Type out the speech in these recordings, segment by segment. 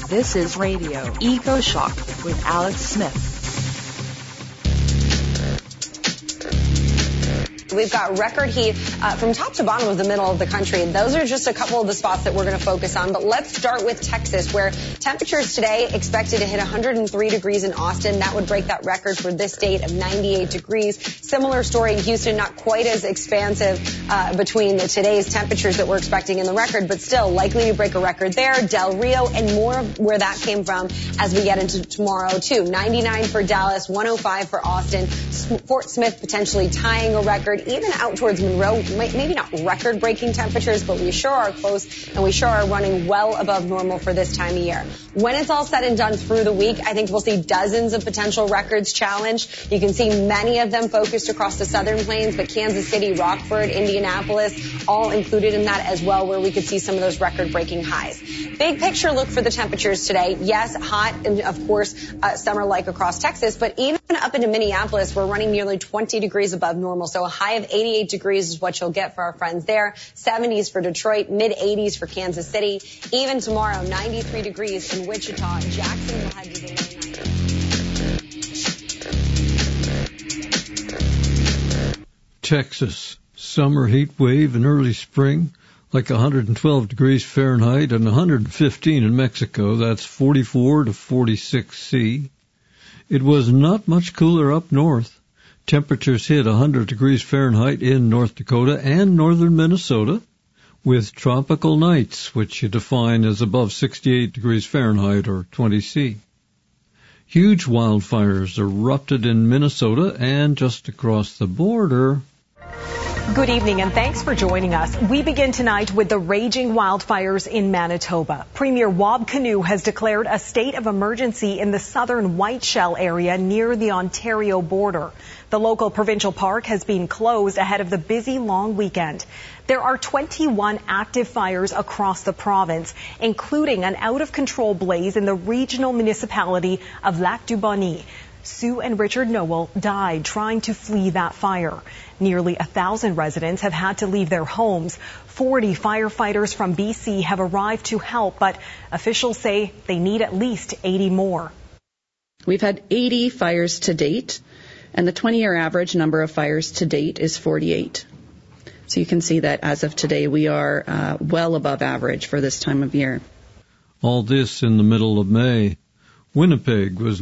This is Radio Eco Shock with Alex Smith. We've got record heat from top to bottom of the middle of the country. Those are just a couple of the spots that we're going to focus on. But let's start with Texas, where temperatures today expected to hit 103 degrees in Austin. That would break that record for this date of 98 degrees. Similar story in Houston, not quite as expansive between today's temperatures that we're expecting in the record, but still likely to break a record there. Del Rio and more of where that came from as we get into tomorrow, too. 99 for Dallas, 105 for Austin. Fort Smith potentially tying a record. Even out towards Monroe, maybe not record-breaking temperatures, but we sure are close, and we sure are running well above normal for this time of year. When it's all said and done through the week, I think we'll see dozens of potential records challenged. You can see many of them focused across the southern plains, but Kansas City, Rockford, Indianapolis, all included in that as well, where we could see some of those record-breaking highs. Big picture look for the temperatures today. Yes, hot, and of course, summer-like across Texas, but even up into Minneapolis, we're running nearly 20 degrees above normal, so a high of 88 degrees is what you'll get for our friends there. 70s for Detroit, mid-80s for Kansas City. Even tomorrow, 93 degrees in Wichita. Jackson will head to the low 90s. Texas, summer heat wave in early spring, like 112 degrees Fahrenheit and 115 in Mexico. That's 44 to 46 C. It was not much cooler up north. Temperatures hit 100 degrees Fahrenheit in North Dakota and northern Minnesota, with tropical nights, which you define as above 68 degrees Fahrenheit or 20 C. Huge wildfires erupted in Minnesota and just across the border. Good evening and thanks for joining us. We begin tonight with the raging wildfires in Manitoba. Premier Wab Kinew has declared a state of emergency in the southern Whiteshell area near the Ontario border. The local provincial park has been closed ahead of the busy long weekend. There are 21 active fires across the province, including an out-of-control blaze in the regional municipality of Lac-du-Bonny. Sue and Richard Noel died trying to flee that fire. Nearly 1,000 residents have had to leave their homes. 40 firefighters from BC have arrived to help, but officials say they need at least 80 more. We've had 80 fires to date, and the 20-year average number of fires to date is 48. So you can see that as of today, we are well above average for this time of year. All this in the middle of May. Winnipeg was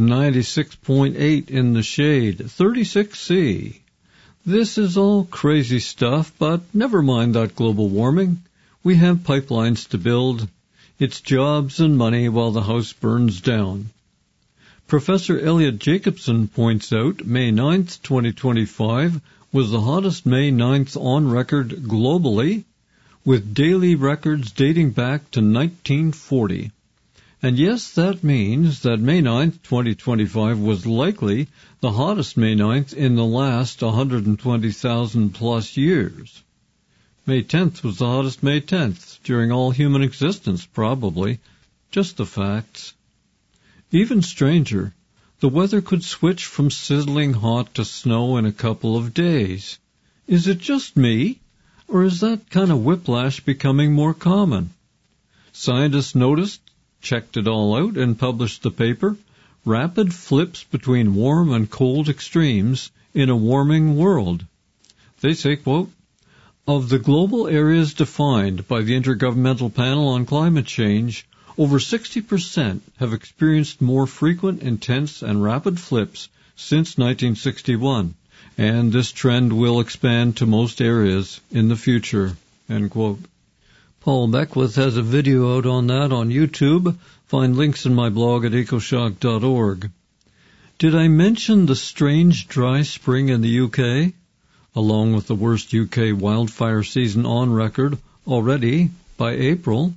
96.8 in the shade, 36 C. This is all crazy stuff, but never mind that global warming. We have pipelines to build. It's jobs and money while the house burns down. Professor Elliot Jacobson points out May 9th, 2025 was the hottest May 9th on record globally, with daily records dating back to 1940. And yes, that means that May 9th, 2025 was likely the hottest May 9th in the last 120,000 plus years. May 10th was the hottest May 10th during all human existence, probably. Just the facts. Even stranger, the weather could switch from sizzling hot to snow in a couple of days. Is it just me, or is that kind of whiplash becoming more common? Scientists noticed, checked it all out, and published the paper, Rapid Flips Between Warm and Cold Extremes in a Warming World. They say, quote, of the global areas defined by the Intergovernmental Panel on Climate Change, over 60% have experienced more frequent, intense, and rapid flips since 1961, and this trend will expand to most areas in the future, end quote. Paul Beckwith has a video out on that on YouTube. Find links in my blog at ecoshock.org. Did I mention the strange dry spring in the UK, along with the worst UK wildfire season on record already by April?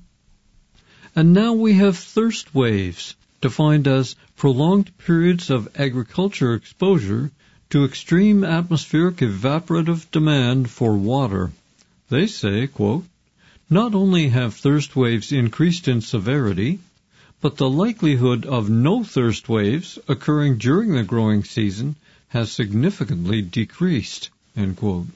And now we have thirst waves, defined as prolonged periods of agriculture exposure to extreme atmospheric evaporative demand for water. They say, quote, not only have thirst waves increased in severity, but the likelihood of no thirst waves occurring during the growing season has significantly decreased, end quote.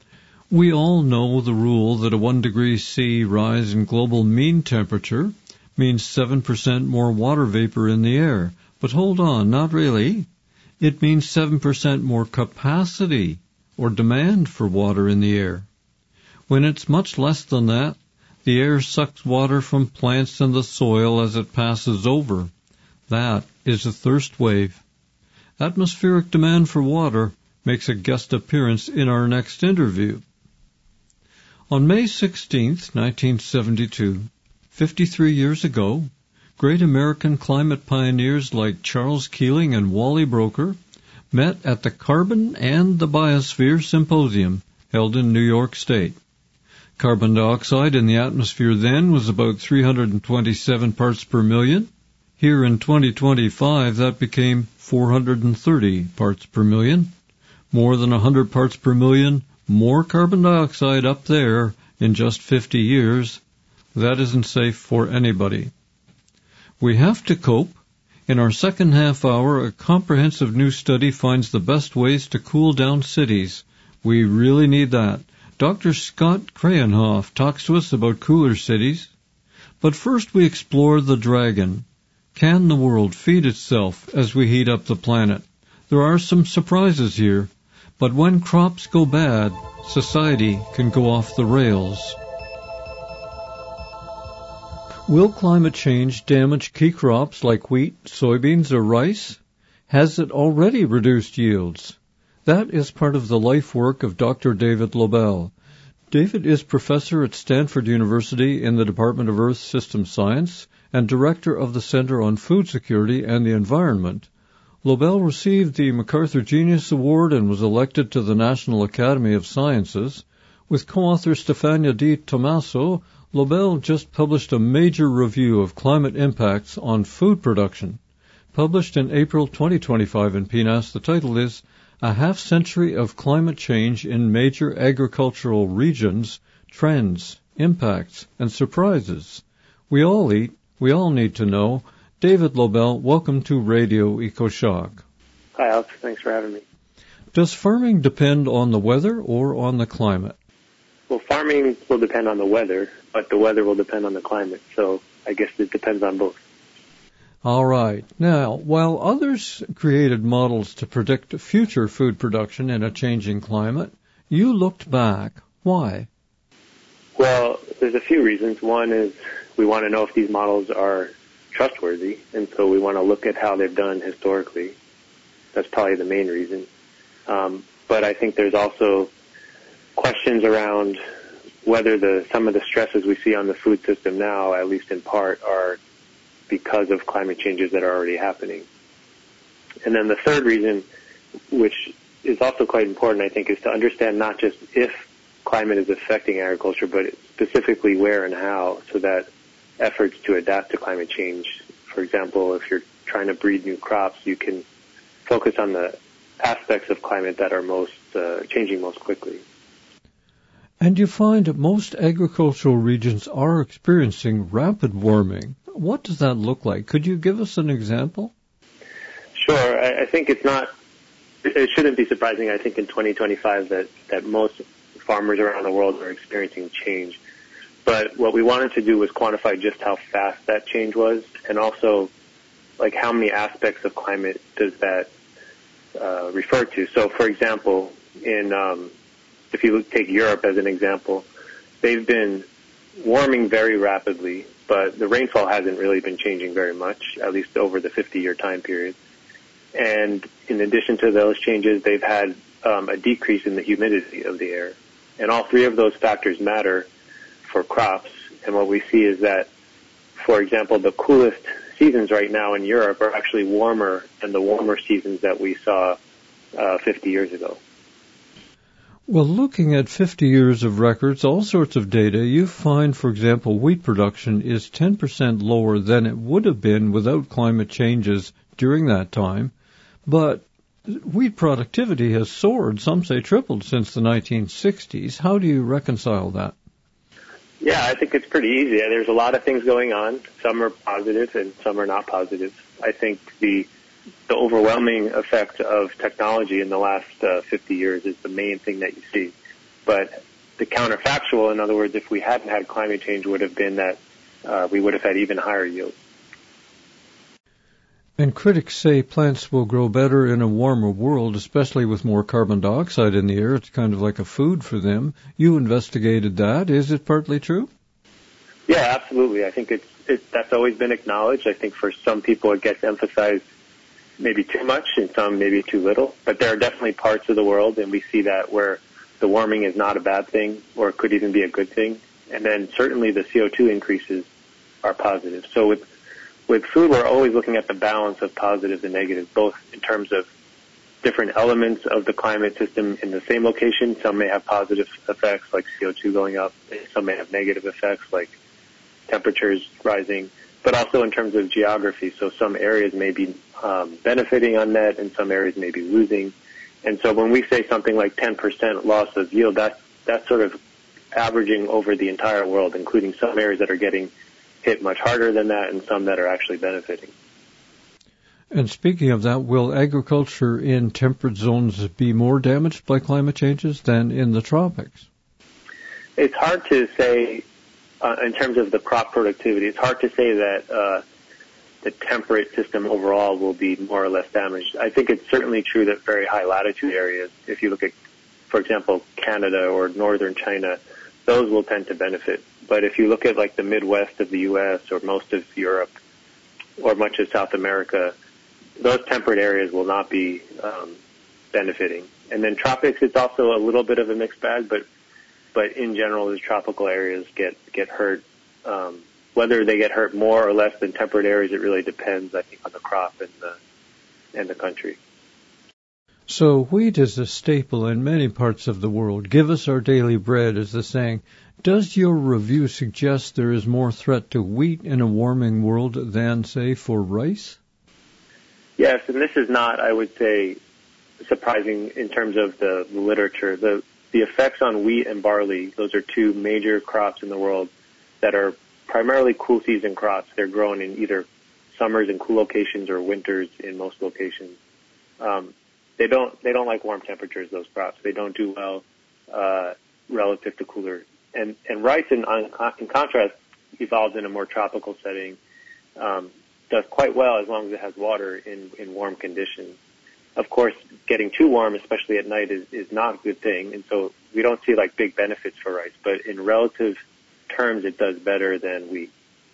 We all know the rule that a 1 degree C rise in global mean temperature means 7% more water vapor in the air. But hold on, not really. It means 7% more capacity or demand for water in the air. When it's much less than that, the air sucks water from plants and the soil as it passes over. That is a thirst wave. Atmospheric demand for water makes a guest appearance in our next interview. On May 16, 1972, 53 years ago, great American climate pioneers like Charles Keeling and Wally Broecker met at the Carbon and the Biosphere Symposium held in New York State. Carbon dioxide in the atmosphere then was about 327 parts per million. Here in 2025, that became 430 parts per million. More than 100 parts per million more carbon dioxide up there in just 50 years. That isn't safe for anybody. We have to cope. In our second half hour, a comprehensive new study finds the best ways to cool down cities. We really need that. Dr. Scott Krahenhoff talks to us about cooler cities. But first we explore the dragon. Can the world feed itself as we heat up the planet? There are some surprises here. But when crops go bad, society can go off the rails. Will climate change damage key crops like wheat, soybeans, or rice? Has it already reduced yields? That is part of the life work of Dr. David Lobel. David is professor at Stanford University in the Department of Earth System Science and director of the Center on Food Security and the Environment. Lobel received the MacArthur Genius Award and was elected to the National Academy of Sciences. With co-author Stefania Di Tommaso, Lobel just published a major review of climate impacts on food production. Published in April 2025 in PNAS, the title is A Half-Century of Climate Change in Major Agricultural Regions, Trends, Impacts, and Surprises. We all eat, we all need to know. David Lobel, welcome to Radio EcoShock. Hi, Alex. Thanks for having me. Does farming depend on the weather or on the climate? Well, farming will depend on the weather, but the weather will depend on the climate, so I guess it depends on both. All right. Now, while others created models to predict future food production in a changing climate, you looked back. Why? Well, there's a few reasons. One is we want to know if these models are trustworthy, and so we want to look at how they've done historically. That's probably the main reason. But I think there's also questions around whether some of the stresses we see on the food system now, at least in part, are because of climate changes that are already happening. And then the third reason, which is also quite important, I think, is to understand not just if climate is affecting agriculture, but specifically where and how, so that efforts to adapt to climate change, for example, if you're trying to breed new crops, you can focus on the aspects of climate that are changing most quickly. And you find most agricultural regions are experiencing rapid warming. What does that look like? Could you give us an example? Sure. I think it shouldn't be surprising, I think, in 2025 that most farmers around the world are experiencing change. But what we wanted to do was quantify just how fast that change was, and also like how many aspects of climate does that refer to. So, for example, if you take Europe as an example, they've been warming very rapidly, but the rainfall hasn't really been changing very much, at least over the 50-year time period. And in addition to those changes, they've had a decrease in the humidity of the air. And all three of those factors matter for crops. And what we see is that, for example, the coolest seasons right now in Europe are actually warmer than the warmer seasons that we saw 50 years ago. Well, looking at 50 years of records, all sorts of data, you find, for example, wheat production is 10% lower than it would have been without climate changes during that time. But wheat productivity has soared, some say tripled, since the 1960s. How do you reconcile that? Yeah, I think it's pretty easy. There's a lot of things going on. Some are positive and some are not positive. I think the overwhelming effect of technology in the last 50 years is the main thing that you see. But the counterfactual, in other words, if we hadn't had climate change, would have been that we would have had even higher yields. And critics say plants will grow better in a warmer world, especially with more carbon dioxide in the air. It's kind of like a food for them. You investigated that. Is it partly true? Yeah, absolutely. I think that's always been acknowledged. I think for some people it gets emphasized maybe too much and some maybe too little. But there are definitely parts of the world, and we see that, where the warming is not a bad thing or it could even be a good thing. And then certainly the CO2 increases are positive. So with food, we're always looking at the balance of positives and negatives, both in terms of different elements of the climate system in the same location. Some may have positive effects, like CO2 going up. Some may have negative effects, like temperatures rising. But also in terms of geography. So some areas may be benefiting on net, and some areas may be losing. And so when we say something like 10% loss of yield, that's sort of averaging over the entire world, including some areas that are getting hit much harder than that and some that are actually benefiting. And speaking of that, will agriculture in temperate zones be more damaged by climate changes than in the tropics? It's hard to say in terms of the crop productivity. It's hard to say that the temperate system overall will be more or less damaged. I think it's certainly true that very high latitude areas, if you look at, for example, Canada or northern China, those will tend to benefit. But if you look at like the Midwest of the U.S. or most of Europe or much of South America, those temperate areas will not be benefiting. And then tropics, it's also a little bit of a mixed bag, but in general, the tropical areas get hurt. Whether they get hurt more or less than temperate areas, it really depends, I think, on the crop and the country. So wheat is a staple in many parts of the world. Give us our daily bread, is the saying. Does your review suggest there is more threat to wheat in a warming world than, say, for rice? Yes, and this is not, I would say, surprising in terms of the literature. The effects on wheat and barley, those are two major crops in the world that are primarily cool season crops. They're grown in either summers in cool locations or winters in most locations. They don't like warm temperatures, those crops. They don't do well relative to cooler. And rice, in contrast, evolves in a more tropical setting, does quite well as long as it has water in warm conditions. Of course, getting too warm, especially at night, is not a good thing, and so we don't see like big benefits for rice. But in relative terms, it does better than wheat.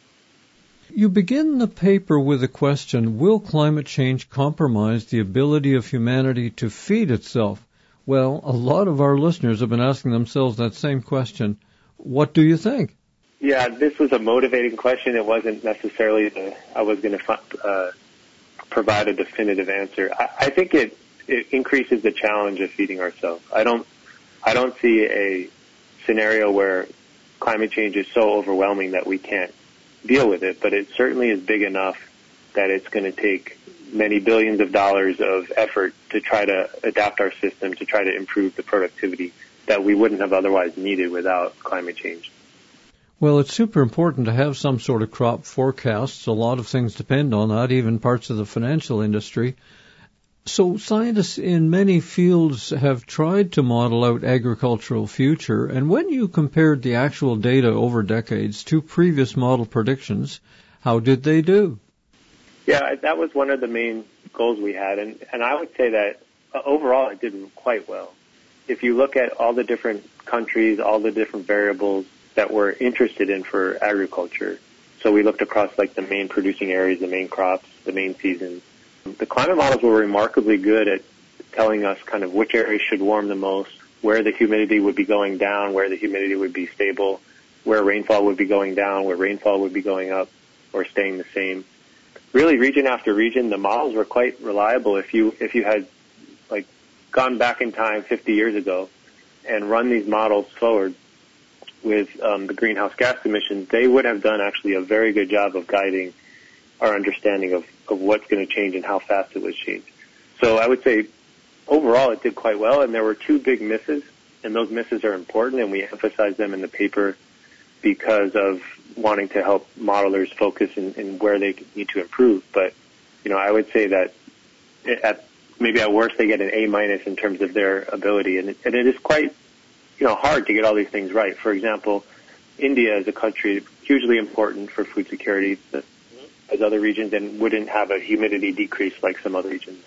You begin the paper with a question: will climate change compromise the ability of humanity to feed itself? Well, a lot of our listeners have been asking themselves that same question. What do you think? Yeah, this was a motivating question. It wasn't necessarily I was going to provide a definitive answer. I think it increases the challenge of feeding ourselves. I don't see a scenario where climate change is so overwhelming that we can't deal with it, but it certainly is big enough that it's going to take many billions of dollars of effort to try to adapt our system to try to improve the productivity that we wouldn't have otherwise needed without climate change. Well, it's super important to have some sort of crop forecasts. A lot of things depend on that, even parts of the financial industry. So scientists in many fields have tried to model out agricultural future, and when you compared the actual data over decades to previous model predictions, how did they do? Yeah, that was one of the main goals we had, and I would say that overall it did quite well. If you look at all the different countries, all the different variables that we're interested in for agriculture, so we looked across like the main producing areas, the main crops, the main seasons. The climate models were remarkably good at telling us kind of which areas should warm the most, where the humidity would be going down, where the humidity would be stable, where rainfall would be going down, where rainfall would be going up or staying the same. Really, region after region, the models were quite reliable. If you had like gone back in time 50 years ago and run these models forward with the greenhouse gas emissions, they would have done actually a very good job of guiding our understanding of what's going to change and how fast it would change. So I would say overall it did quite well, and there were two big misses, and those misses are important, and we emphasize them in the paper because of wanting to help modelers focus in where they need to improve. But, I would say that maybe at worst they get an A- in terms of their ability, and it is quite, hard to get all these things right. For example, India as a country hugely important for food security as other regions and wouldn't have a humidity decrease like some other regions.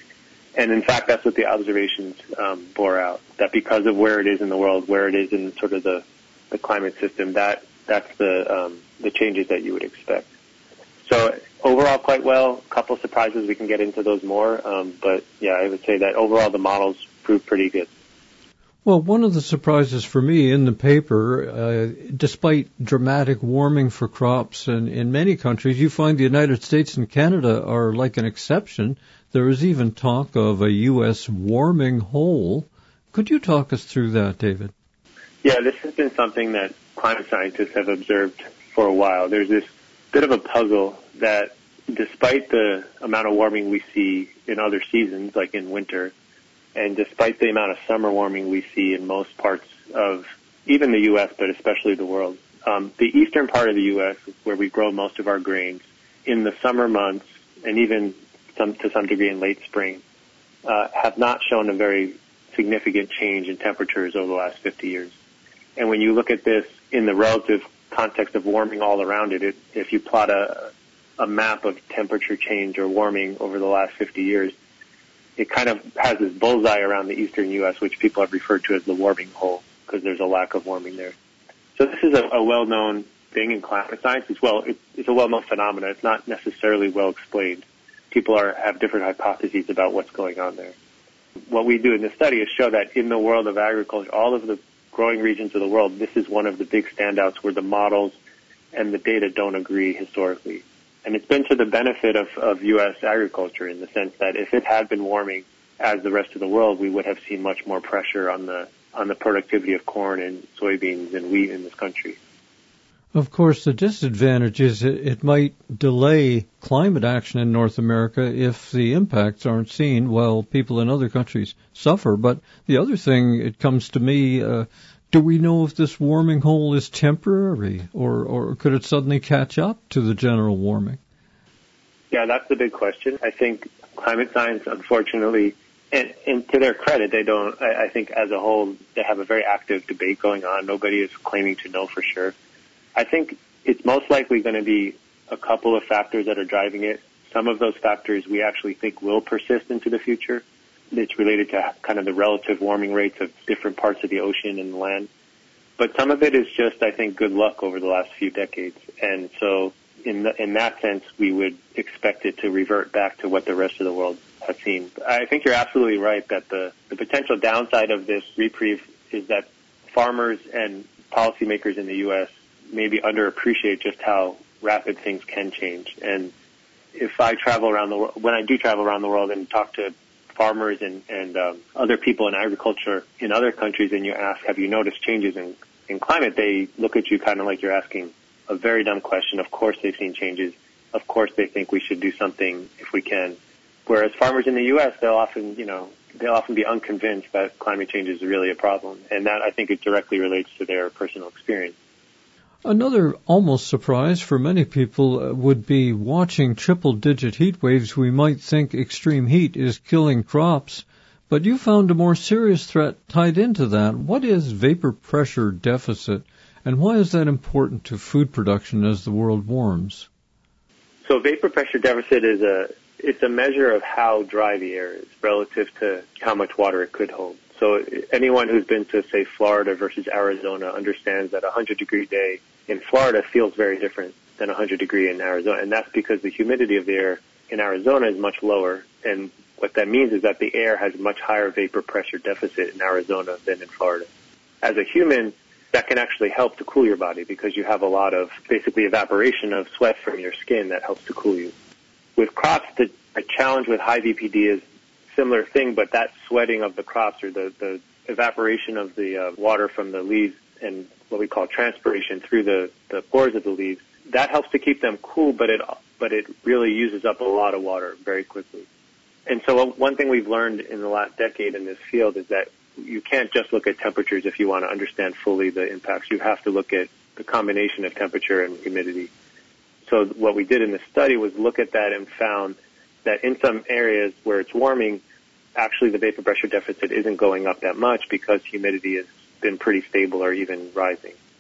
And in fact, that's what the observations bore out, that because of where it is in the world, where it is in sort of the climate system, that's the changes that you would expect. So overall, quite well. A couple surprises. We can get into those more. But yeah, I would say that overall the models proved pretty good. Well, one of the surprises for me in the paper, despite dramatic warming for crops in many countries, you find the United States and Canada are like an exception. There is even talk of a U.S. warming hole. Could you talk us through that, David? Yeah, this has been something that climate scientists have observed for a while. There's this bit of a puzzle that despite the amount of warming we see in other seasons, like in winter, and despite the amount of summer warming we see in most parts of even the U.S., but especially the world, the eastern part of the U.S., where we grow most of our grains, in the summer months, and even to some degree in late spring, have not shown a very significant change in temperatures over the last 50 years. And when you look at this in the relative context of warming all around it, if you plot a map of temperature change or warming over the last 50 years, it kind of has this bullseye around the eastern U.S., which people have referred to as the warming hole, because there's a lack of warming there. So this is a well-known thing in climate science. It's a well-known phenomenon. It's not necessarily well explained. People have different hypotheses about what's going on there. What we do in this study is show that in the world of agriculture, all of the growing regions of the world, this is one of the big standouts where the models and the data don't agree historically. And it's been to the benefit of U.S. agriculture in the sense that if it had been warming as the rest of the world, we would have seen much more pressure on the productivity of corn and soybeans and wheat in this country. Of course, the disadvantage is it might delay climate action in North America if the impacts aren't seen while people in other countries suffer. But the other thing, it comes to me, do we know if this warming hole is temporary or could it suddenly catch up to the general warming? Yeah, that's the big question. I think climate science, unfortunately, and to their credit, they don't, I think as a whole, they have a very active debate going on. Nobody is claiming to know for sure. I think it's most likely going to be a couple of factors that are driving it. Some of those factors we actually think will persist into the future. It's related to kind of the relative warming rates of different parts of the ocean and the land. But some of it is just, I think, good luck over the last few decades. And so in that sense, we would expect it to revert back to what the rest of the world has seen. I think you're absolutely right that the potential downside of this reprieve is that farmers and policymakers in the U.S. maybe underappreciate just how rapid things can change. And if I travel around the world, when I do travel around the world and talk to farmers and other people in agriculture in other countries, and you ask, have you noticed changes in climate? They look at you kind of like you're asking a very dumb question. Of course they've seen changes. Of course they think we should do something if we can. Whereas farmers in the U.S., they'll often be unconvinced that climate change is really a problem. And that, I think, it directly relates to their personal experience. Another almost surprise for many people would be watching triple-digit heat waves. We might think extreme heat is killing crops, but you found a more serious threat tied into that. What is vapor pressure deficit, and why is that important to food production as the world warms? So vapor pressure deficit it's a measure of how dry the air is relative to how much water it could hold. So anyone who's been to, say, Florida versus Arizona understands that a 100-degree day in Florida feels very different than a 100-degree in Arizona. And that's because the humidity of the air in Arizona is much lower. And what that means is that the air has much higher vapor pressure deficit in Arizona than in Florida. As a human, that can actually help to cool your body because you have a lot of basically evaporation of sweat from your skin that helps to cool you. With crops, the challenge with high VPD is similar thing, but that sweating of the crops or the evaporation of the water from the leaves and what we call transpiration through the pores of the leaves, that helps to keep them cool, but it really uses up a lot of water very quickly. And so one thing we've learned in the last decade in this field is that you can't just look at temperatures if you want to understand fully the impacts. You have to look at the combination of temperature and humidity. So what we did in this study was look at that and found that in some areas where it's warming, actually the vapor pressure deficit isn't going up that much because humidity has been pretty stable or even rising.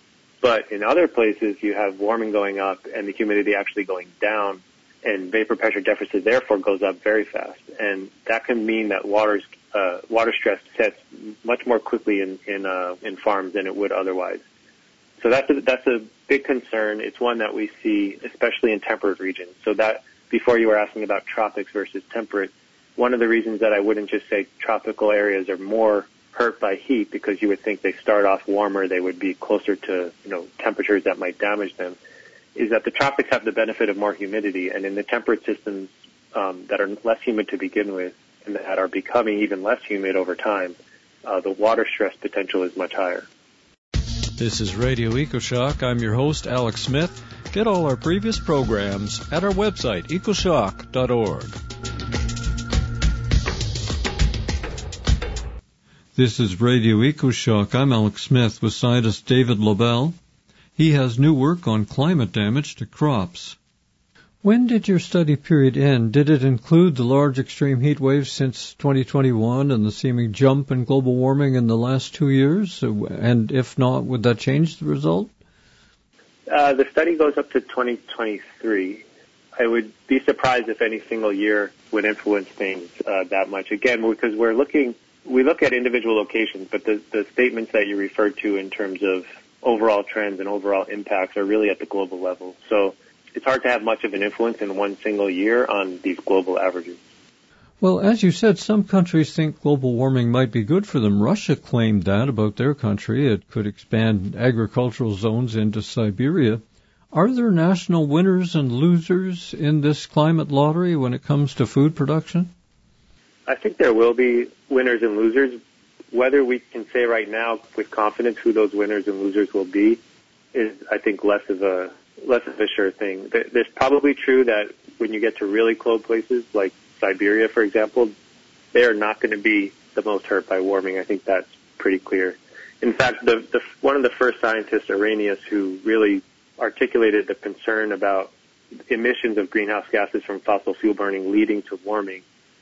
But in other places, you have warming going up and the humidity actually going down, and vapor pressure deficit therefore goes up very fast. And that can mean that water stress sets much more quickly in farms than it would otherwise. So that's a big concern. It's one that we see especially in temperate regions. So that, before you were asking about tropics versus temperate, one of the reasons that I wouldn't just say tropical areas are more hurt by heat, because you would think they start off warmer, they would be closer to, temperatures that might damage them, is that the tropics have the benefit of more humidity, and in the temperate systems that are less humid to begin with and that are becoming even less humid over time, the water stress potential is much higher. This is Radio EcoShock. I'm your host, Alex Smith. Get all our previous programs at our website, ecoshock.org. This is Radio EcoShock. I'm Alex Smith with scientist David Lobel. He has new work on climate damage to crops. When did your study period end? Did it include the large extreme heat waves since 2021 and the seeming jump in global warming in the last 2 years? And if not, would that change the result? The study goes up to 2023. I would be surprised if any single year would influence things that much. Again, because we look at individual locations, but the statements that you referred to in terms of overall trends and overall impacts are really at the global level. So it's hard to have much of an influence in one single year on these global averages. Well, as you said, some countries think global warming might be good for them. Russia claimed that about their country. It could expand agricultural zones into Siberia. Are there national winners and losers in this climate lottery when it comes to food production? I think there will be winners and losers. Whether we can say right now with confidence who those winners and losers will be is, I think, less of a sure thing. It's probably true that when you get to really cold places like Siberia, for example, they are not going to be the most hurt by warming. I think that's pretty clear. In fact, one of the first scientists, Arrhenius, who really articulated the concern about emissions of greenhouse gases from fossil fuel burning leading to warming,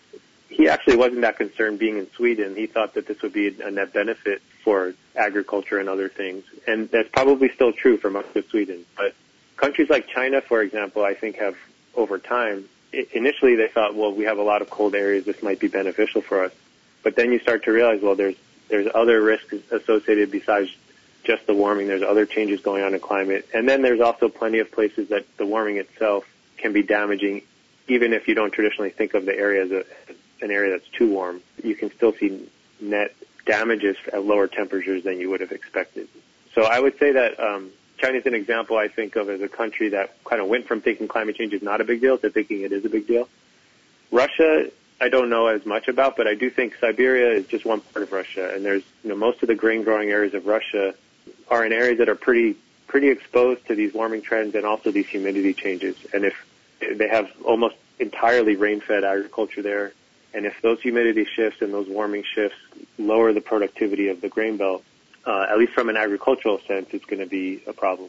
he actually wasn't that concerned being in Sweden. He thought that this would be a net benefit for agriculture and other things. And that's probably still true for much of Sweden. But countries like China, for example, I think have, over time, initially they thought, well, we have a lot of cold areas, this might be beneficial for us. But then you start to realize, well, there's other risks associated besides just the warming. There's other changes going on in climate. And then there's also plenty of places that the warming itself can be damaging, even if you don't traditionally think of the area as an area that's too warm. You can still see net damages at lower temperatures than you would have expected. So I would say that China's an example I think of as a country that kind of went from thinking climate change is not a big deal to thinking it is a big deal. Russia, I don't know as much about, but I do think Siberia is just one part of Russia, and there's, most of the grain growing areas of Russia are in areas that are pretty exposed to these warming trends and also these humidity changes. And if they have almost entirely rain-fed agriculture there, and if those humidity shifts and those warming shifts lower the productivity of the grain belt, at least from an agricultural sense, it's going to be a problem.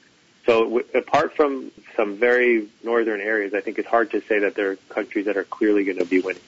So apart from some very northern areas, I think it's hard to say that there are countries that are clearly going to be winning.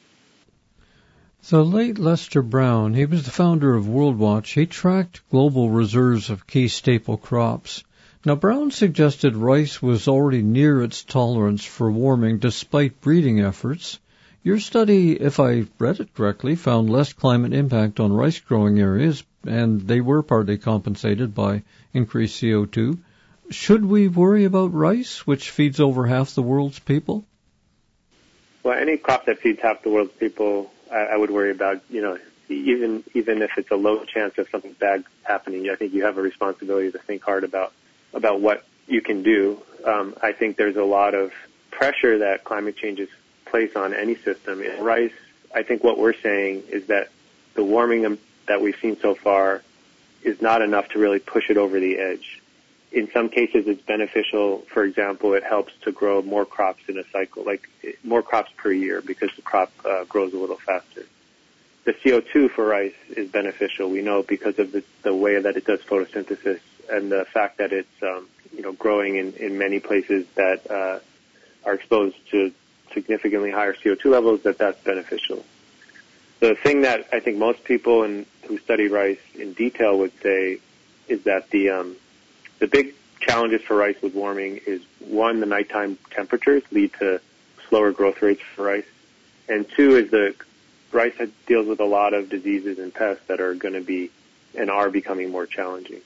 The late Lester Brown, he was the founder of WorldWatch. He tracked global reserves of key staple crops. Now, Brown suggested rice was already near its tolerance for warming despite breeding efforts. Your study, if I read it correctly, found less climate impact on rice-growing areas, and they were partly compensated by increased CO2. Should we worry about rice, which feeds over half the world's people? Well, any crop that feeds half the world's people, I would worry about, even if it's a low chance of something bad happening. I think you have a responsibility to think hard about what you can do. I think there's a lot of pressure that climate change is place on any system. In rice, I think what we're saying is that the warming that we've seen so far is not enough to really push it over the edge. In some cases, it's beneficial. For example, it helps to grow more crops in a cycle, like more crops per year, because the crop grows a little faster. The CO2 for rice is beneficial, we know, because of the way that it does photosynthesis and the fact that it's growing in many places that are exposed to significantly higher CO2 levels, that's beneficial. The thing that I think most people who study rice in detail would say is that the the big challenges for rice with warming is, one, the nighttime temperatures lead to slower growth rates for rice. And two is the rice deals with a lot of diseases and pests that are going to be and are becoming more challenging.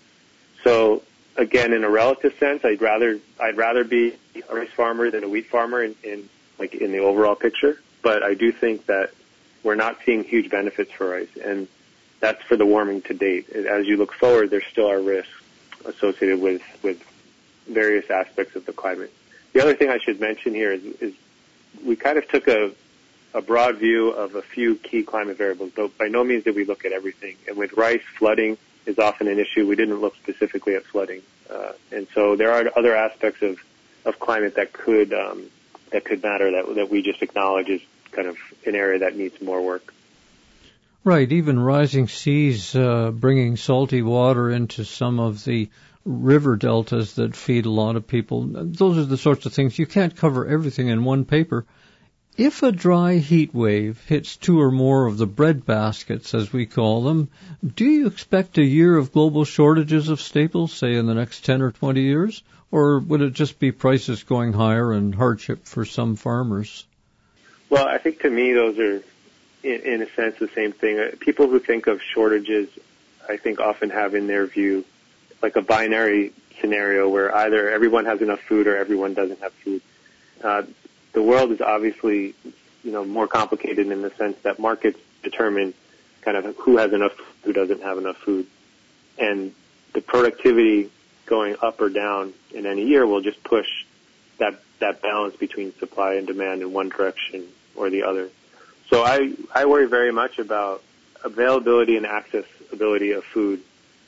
So again, in a relative sense, I'd rather be a rice farmer than a wheat farmer in the overall picture. But I do think that we're not seeing huge benefits for rice, and that's for the warming to date. As you look forward, there still are risks associated with various aspects of the climate. The other thing I should mention here is we kind of took a broad view of a few key climate variables, but by no means did we look at everything. And with rice, flooding is often an issue. We didn't look specifically at flooding. And so there are other aspects of climate that could matter that we just acknowledge as kind of an area that needs more work. Right, even rising seas bringing salty water into some of the river deltas that feed a lot of people. Those are the sorts of things. You can't cover everything in one paper. If a dry heat wave hits two or more of the bread baskets, as we call them, do you expect a year of global shortages of staples, say in the next 10 or 20 years? Or would it just be prices going higher and hardship for some farmers? Well, I think to me those are, in a sense, the same thing. People who think of shortages, I think, often have in their view like a binary scenario where either everyone has enough food or everyone doesn't have food. The world is obviously, more complicated in the sense that markets determine kind of who has enough, who doesn't have enough food. And the productivity going up or down in any year will just push that balance between supply and demand in one direction or the other. So I worry very much about availability and accessibility of food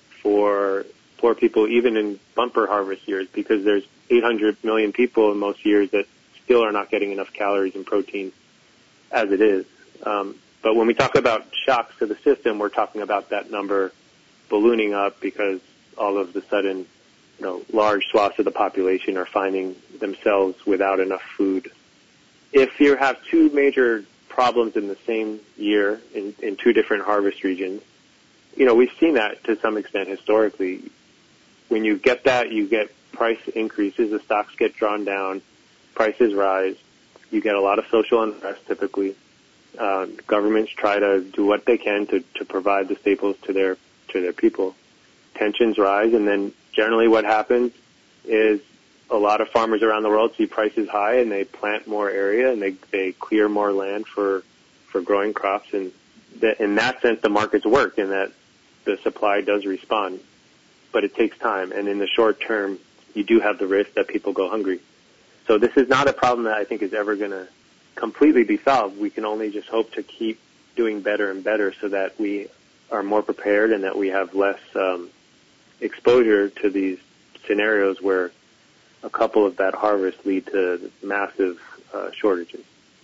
for poor people, even in bumper harvest years, because there's 800 million people in most years that still are not getting enough calories and protein as it is. But when we talk about shocks to the system, we're talking about that number ballooning up because all of a sudden, large swaths of the population are finding themselves without enough food. If you have two major problems in the same year in two different harvest regions, we've seen that to some extent historically. When you get that, you get price increases, the stocks get drawn down, prices rise, you get a lot of social unrest typically. Governments try to do what they can to provide the staples to their people. Tensions rise, and then generally what happens is a lot of farmers around the world see prices high and they plant more area and they clear more land for growing crops, and in that sense the markets work in that the supply does respond. But it takes time, and in the short term you do have the risk that people go hungry. So this is not a problem that I think is ever going to completely be solved. We can only just hope to keep doing better and better so that we are more prepared and that we have less exposure to these scenarios where a couple of bad harvests lead to massive shortages.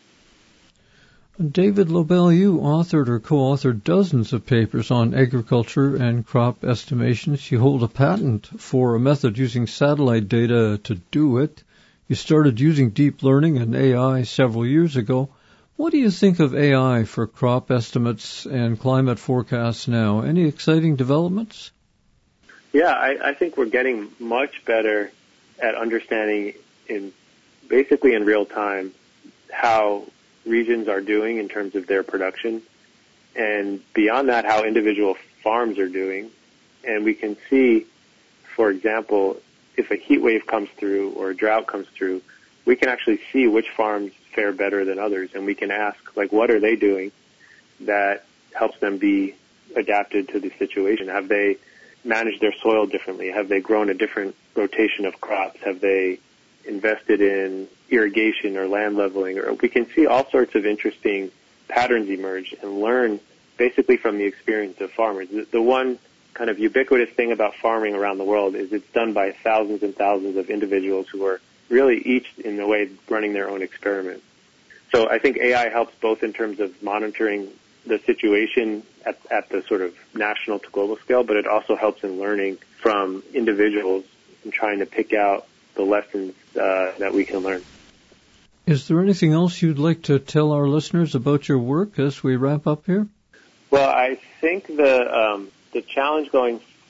David Lobel, you authored or co-authored dozens of papers on agriculture and crop estimations. You hold a patent for a method using satellite data to do it. You started using deep learning and AI several years ago. What do you think of AI for crop estimates and climate forecasts now? Any exciting developments? Yeah, I think we're getting much better at understanding basically in real time how regions are doing in terms of their production, and beyond that, how individual farms are doing. And we can see, for example, if a heat wave comes through or a drought comes through, we can actually see which farms fare better than others, and we can ask, what are they doing that helps them be adapted to the situation? Have they managed their soil differently? Have they grown a different rotation of crops? Have they invested in irrigation or land leveling? Or we can see all sorts of interesting patterns emerge and learn basically from the experience of farmers. The one kind of ubiquitous thing about farming around the world is it's done by thousands and thousands of individuals who are really each in a way running their own experiment. So I think AI helps both in terms of monitoring the situation at the sort of national to global scale, but it also helps in learning from individuals and trying to pick out the lessons that we can learn. Is there anything else you'd like to tell our listeners about your work as we wrap up here? Well, I think the challenge going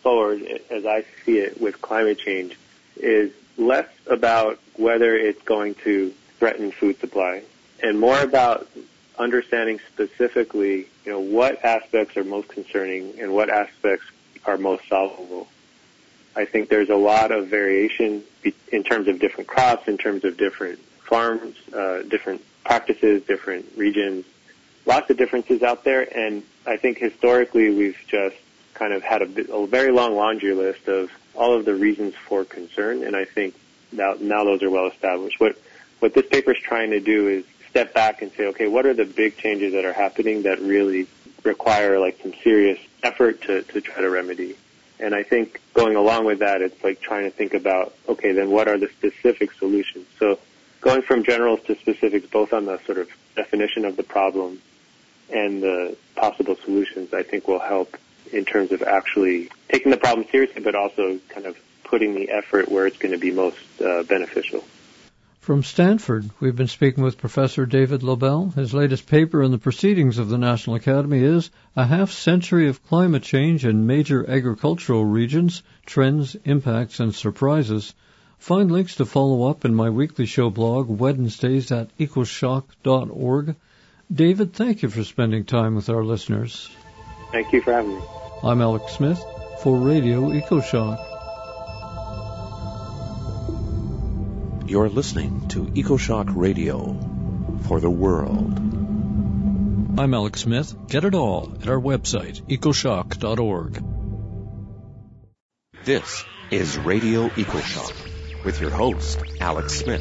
forward, as I see it with climate change, is less about whether it's going to threaten food supply and more about understanding specifically, what aspects are most concerning and what aspects are most solvable. I think there's a lot of variation in terms of different crops, in terms of different farms, different practices, different regions, lots of differences out there. And I think historically we've just kind of had a very long laundry list of all of the reasons for concern. And I think now those are well established. What this paper is trying to do is step back and say, okay, what are the big changes that are happening that really require like some serious effort to try to remedy? And I think going along with that, it's like trying to think about, okay, then what are the specific solutions? So going from generals to specifics, both on the sort of definition of the problem and the possible solutions, I think will help in terms of actually taking the problem seriously, but also kind of putting the effort where it's going to be most beneficial. From Stanford, we've been speaking with Professor David Lobell. His latest paper in the Proceedings of the National Academy is A Half-Century of Climate Change in Major Agricultural Regions, Trends, Impacts, and Surprises. Find links to follow up in my weekly show blog, Wednesdays at ecoshock.org. David, thank you for spending time with our listeners. Thank you for having me. I'm Alex Smith for Radio EcoShock. You're listening to EcoShock Radio for the world. I'm Alex Smith. Get it all at our website, ecoshock.org. This is Radio EcoShock with your host, Alex Smith.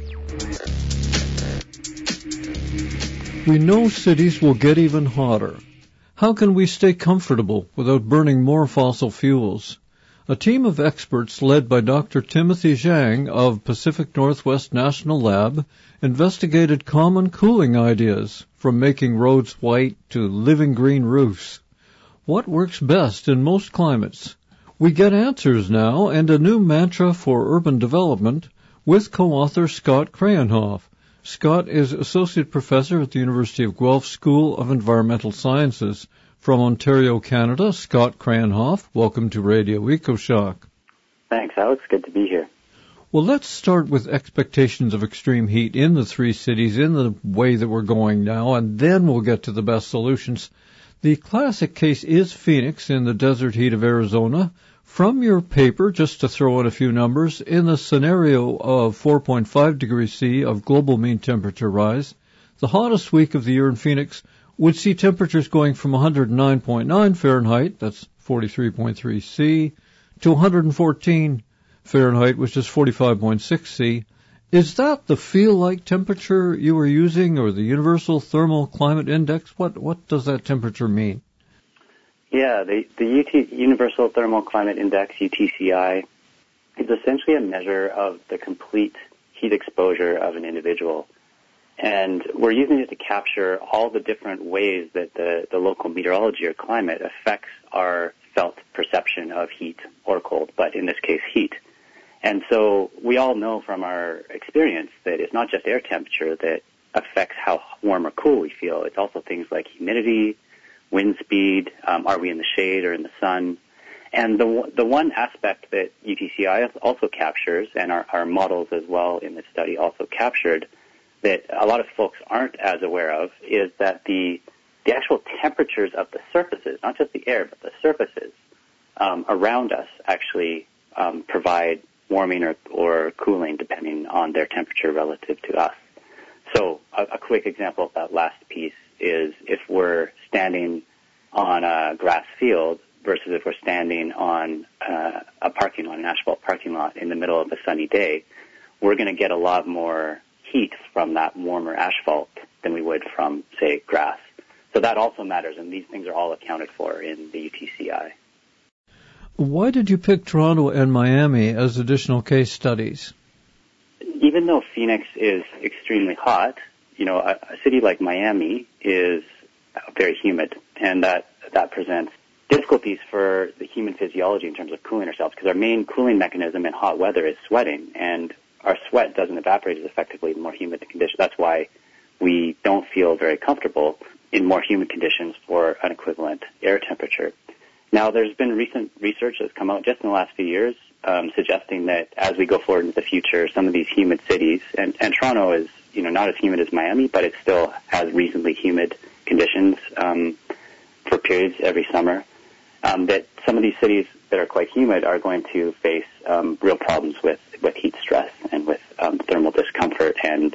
We know cities will get even hotter. How can we stay comfortable without burning more fossil fuels? A team of experts led by Dr. Timothy Zhang of Pacific Northwest National Lab investigated common cooling ideas, from making roads white to living green roofs. What works best in most climates? We get answers now and a new mantra for urban development with co-author Scott Krahenhoff. Scott is Associate Professor at the University of Guelph School of Environmental Sciences. From Ontario, Canada, Scott Krahenhoff, welcome to Radio EcoShock. Thanks, Alex. Good to be here. Well, let's start with expectations of extreme heat in the three cities in the way that we're going now, and then we'll get to the best solutions. The classic case is Phoenix in the desert heat of Arizona. From your paper, just to throw in a few numbers, in the scenario of 4.5 degrees C of global mean temperature rise, the hottest week of the year in Phoenix would see temperatures going from 109.9 Fahrenheit, that's 43.3 C, to 114 Fahrenheit, which is 45.6 C. Is that the feel-like temperature you were using, or the Universal Thermal Climate Index? What does that temperature mean? Yeah, the Universal Thermal Climate Index, UTCI, is essentially a measure of the complete heat exposure of an individual. And we're using it to capture all the different ways that the local meteorology or climate affects our felt perception of heat or cold, but in this case, heat. And so we all know from our experience that it's not just air temperature that affects how warm or cool we feel. It's also things like humidity, wind speed, are we in the shade or in the sun? And the one aspect that UTCI also captures, and our models as well in this study also captured, that a lot of folks aren't as aware of, is that the actual temperatures of the surfaces, not just the air, but the surfaces around us actually provide warming or cooling depending on their temperature relative to us. So a quick example of that last piece is if we're standing on a grass field versus if we're standing on a parking lot, an asphalt parking lot in the middle of a sunny day, we're going to get a lot more heat from that warmer asphalt than we would from, say, grass. So that also matters, and these things are all accounted for in the UTCI. Why did you pick Toronto and Miami as additional case studies? Even though Phoenix is extremely hot, a city like Miami is very humid, and that presents difficulties for the human physiology in terms of cooling ourselves, because our main cooling mechanism in hot weather is sweating, and our sweat doesn't evaporate as effectively in more humid conditions. That's why we don't feel very comfortable in more humid conditions for an equivalent air temperature. Now, there's been recent research that's come out just in the last few years suggesting that as we go forward into the future, some of these humid cities, and Toronto is, not as humid as Miami, but it still has reasonably humid conditions for periods every summer, that some of these cities that are quite humid are going to face real problems with heat stress and with thermal discomfort and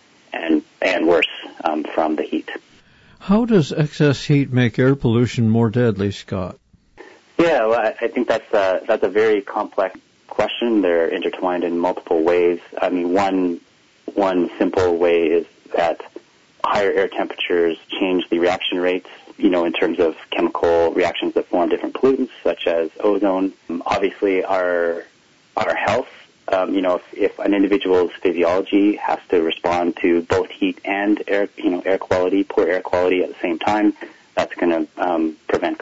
worse from the heat. How does excess heat make air pollution more deadly, Scott? Yeah, well, I think that's a very complex question. They're intertwined in multiple ways. I mean, one simple way is that higher air temperatures change the reaction rates, in terms of chemical reactions that form different pollutants, such as ozone. Obviously, our health, if an individual's physiology has to respond to both heat and air, air quality, poor air quality at the same time, that's going to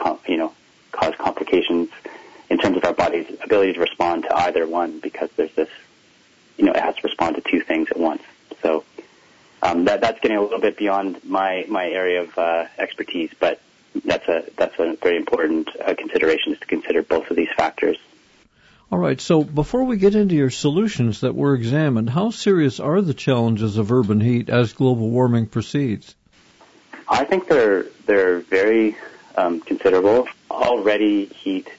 cause complications in terms of our body's ability to respond to either one, because there's this, it has to respond to two things at once. So that's getting a little bit beyond my area of expertise, but that's a very important consideration, is to consider both of these factors. All right, so before we get into your solutions that were examined, how serious are the challenges of urban heat as global warming proceeds? I think they're very considerable. Already heat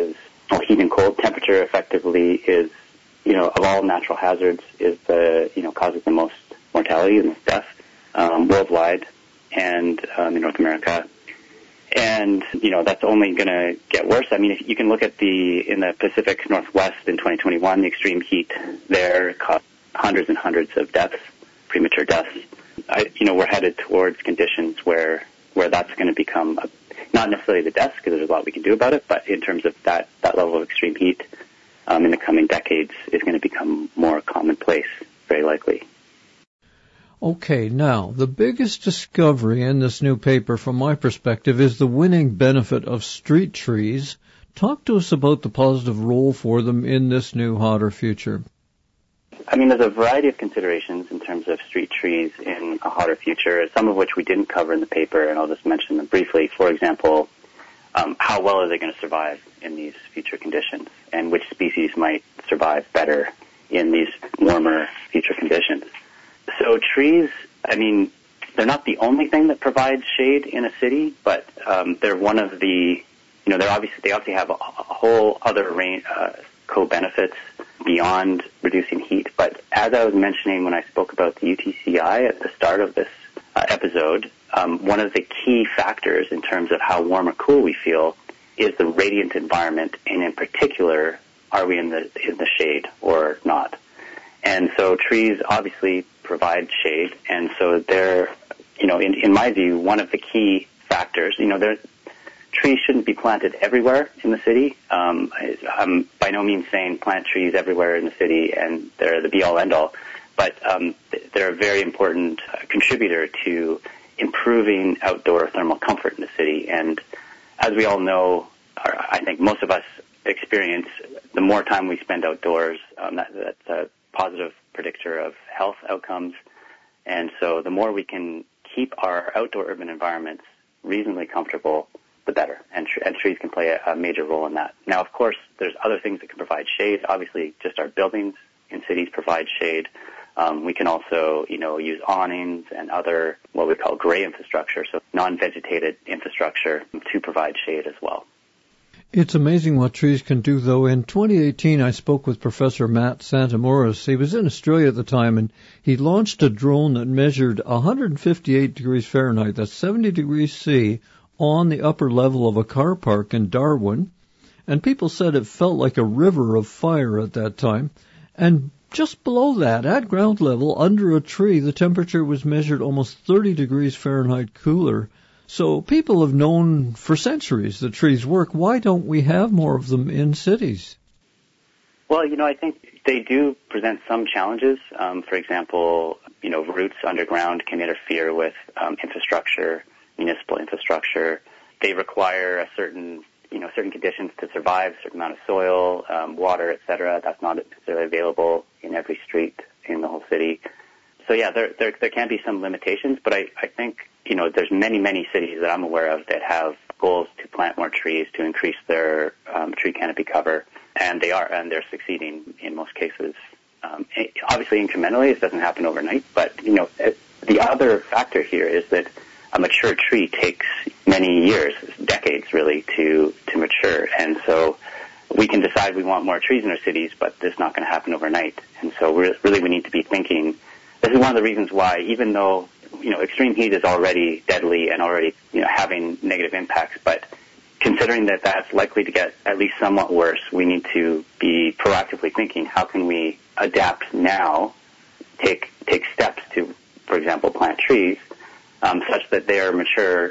and cold temperature effectively is, of all natural hazards, is causes the most mortality and death worldwide and in North America. And, that's only going to get worse. I mean, if you can look at in the Pacific Northwest in 2021, the extreme heat there caused hundreds and hundreds of deaths, premature deaths. We're headed towards conditions where that's going to become not necessarily the deaths, because there's a lot we can do about it, but in terms of that level of extreme heat in the coming decades is going to become more commonplace, very likely. Okay, now, the biggest discovery in this new paper from my perspective is the winning benefit of street trees. Talk to us about the positive role for them in this new hotter future. I mean, there's a variety of considerations in terms of street trees in a hotter future, some of which we didn't cover in the paper, and I'll just mention them briefly. For example, how well are they going to survive in these future conditions, and which species might survive better in these warmer future conditions? So trees, I mean, they're not the only thing that provides shade in a city, but they're one of the, they obviously have a whole other range, co-benefits beyond reducing heat. But as I was mentioning when I spoke about the UTCI at the start of this episode, one of the key factors in terms of how warm or cool we feel is the radiant environment, and in particular, are we in the shade or not? And so trees obviously provide shade, and so they're, in my view, one of the key factors. Trees shouldn't be planted everywhere in the city. I'm by no means saying plant trees everywhere in the city and they're the be-all, end-all, but they're a very important contributor to improving outdoor thermal comfort in the city. And as we all know, I think most of us experience, the more time we spend outdoors, that's a positive predictor of health outcomes. And so the more we can keep our outdoor urban environments reasonably comfortable, the better. And trees can play a major role in that. Now, of course, there's other things that can provide shade. Obviously, just our buildings in cities provide shade. We can also, use awnings and other what we call gray infrastructure, so non-vegetated infrastructure, to provide shade as well. It's amazing what trees can do, though. In 2018, I spoke with Professor Matt Santamoris. He was in Australia at the time, and he launched a drone that measured 158 degrees Fahrenheit, that's 70 degrees C, on the upper level of a car park in Darwin. And people said it felt like a river of fire at that time. And just below that, at ground level, under a tree, the temperature was measured almost 30 degrees Fahrenheit cooler. So people have known for centuries that trees work. Why don't we have more of them in cities? Well, I think they do present some challenges. For example, roots underground can interfere with infrastructure, municipal infrastructure. They require a certain conditions to survive, a certain amount of soil, water, etc. That's not necessarily available in every street in the whole city. So yeah, there can be some limitations, but I think, there's many cities that I'm aware of that have goals to plant more trees, to increase their tree canopy cover, and they're succeeding in most cases. Obviously, incrementally, it doesn't happen overnight, but the other factor here is that a mature tree takes many years, decades really, to mature, and so we can decide we want more trees in our cities, but this is not going to happen overnight. And so we need to be thinking. This is one of the reasons why, even though extreme heat is already deadly and already having negative impacts, but considering that that's likely to get at least somewhat worse, we need to be proactively thinking, how can we adapt now, take steps to, for example, plant trees, such that they are mature,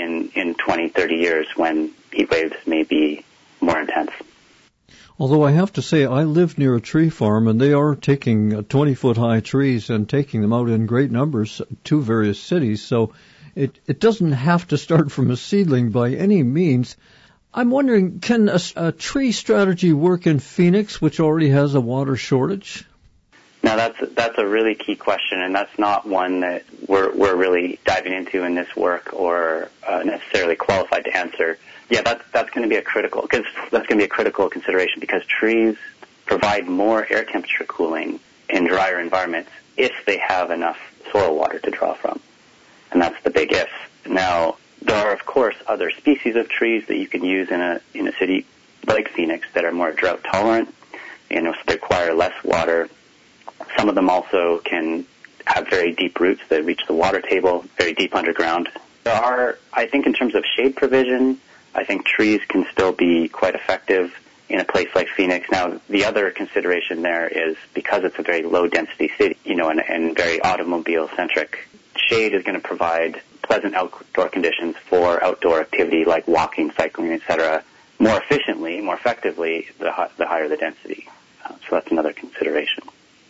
in 20, 30 years when heat waves may be more intense. Although I have to say, I live near a tree farm, and they are taking 20-foot-high trees and taking them out in great numbers to various cities, so it doesn't have to start from a seedling by any means. I'm wondering, can a tree strategy work in Phoenix, which already has a water shortage? Now, that's a really key question, and that's not one that we're really diving into in this work or necessarily qualified to answer. Yeah, that's going to be a critical consideration, because trees provide more air temperature cooling in drier environments if they have enough soil water to draw from, and that's the big if. Now, there are of course other species of trees that you can use in a city like Phoenix that are more drought tolerant, so they require less water. Some of them also can have very deep roots that reach the water table, very deep underground. There are, I think, in terms of shade provision, I think trees can still be quite effective in a place like Phoenix. Now, the other consideration there is because it's a very low-density city, and very automobile-centric, shade is going to provide pleasant outdoor conditions for outdoor activity like walking, cycling, etc., more efficiently, more effectively, the higher the density. So that's another consideration.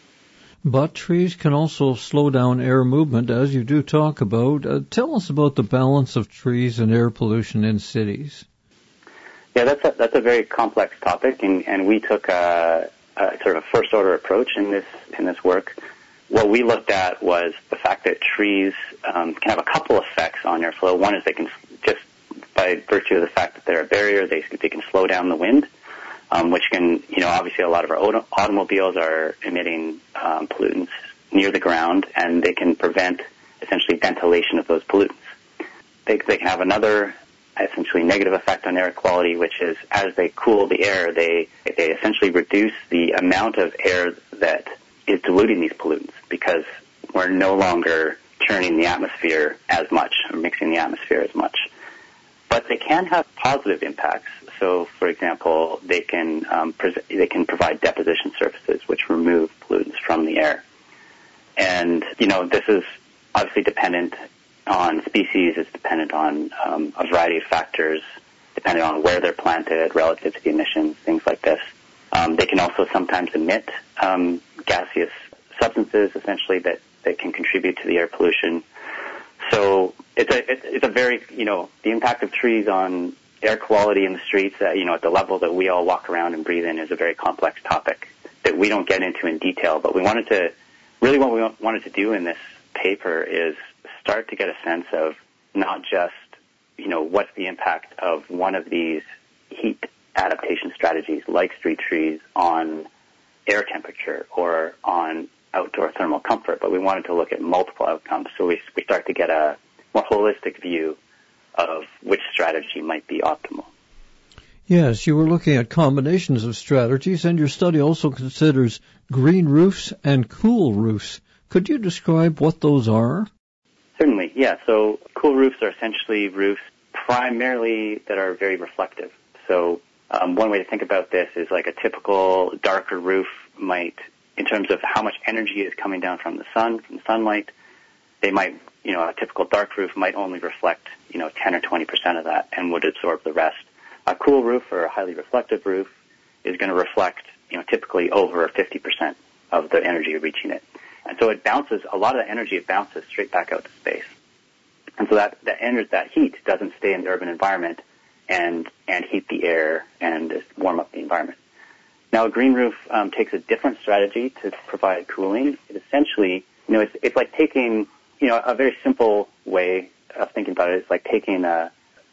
But trees can also slow down air movement, as you do talk about. Tell us about the balance of trees and air pollution in cities. Yeah, that's a very complex topic, and we took a sort of first order approach in this work. What we looked at was the fact that trees can have a couple effects on airflow. One is they can, just by virtue of the fact that they're a barrier, they can slow down the wind. Which can, obviously a lot of our automobiles are emitting pollutants near the ground, and they can prevent essentially ventilation of those pollutants. They can have another essentially negative effect on air quality, which is as they cool the air, they essentially reduce the amount of air that is diluting these pollutants, because we're no longer churning the atmosphere as much or mixing the atmosphere as much. But they can have positive impacts. So, for example, they can provide deposition surfaces which remove pollutants from the air. And this is obviously dependent on species. It's dependent on a variety of factors, depending on where they're planted relative to the emissions, things like this. They can also sometimes emit gaseous substances, essentially that can contribute to the air pollution. So it's a very, the impact of trees on air quality in the streets, at the level that we all walk around and breathe in, is a very complex topic that we don't get into in detail. But what we wanted to do in this paper is start to get a sense of not just, what's the impact of one of these heat adaptation strategies like street trees on air temperature or on outdoor thermal comfort, but we wanted to look at multiple outcomes. So we start to get a more holistic view of which strategy might be optimal. Yes, you were looking at combinations of strategies, and your study also considers green roofs and cool roofs. Could you describe what those are? Certainly, yeah. So cool roofs are essentially roofs primarily that are very reflective. So one way to think about this is like a typical darker roof might, in terms of how much energy is coming down from the sun, from the sunlight, they might, a typical dark roof might only reflect, 10 or 20% of that and would absorb the rest. A cool roof or a highly reflective roof is going to reflect, typically over 50% of the energy reaching it. And so a lot of the energy bounces straight back out to space. And so that heat doesn't stay in the urban environment and heat the air and warm up the environment. Now, a green roof takes a different strategy to provide cooling. It essentially, it's like taking, a very simple way of thinking about it. It's like taking a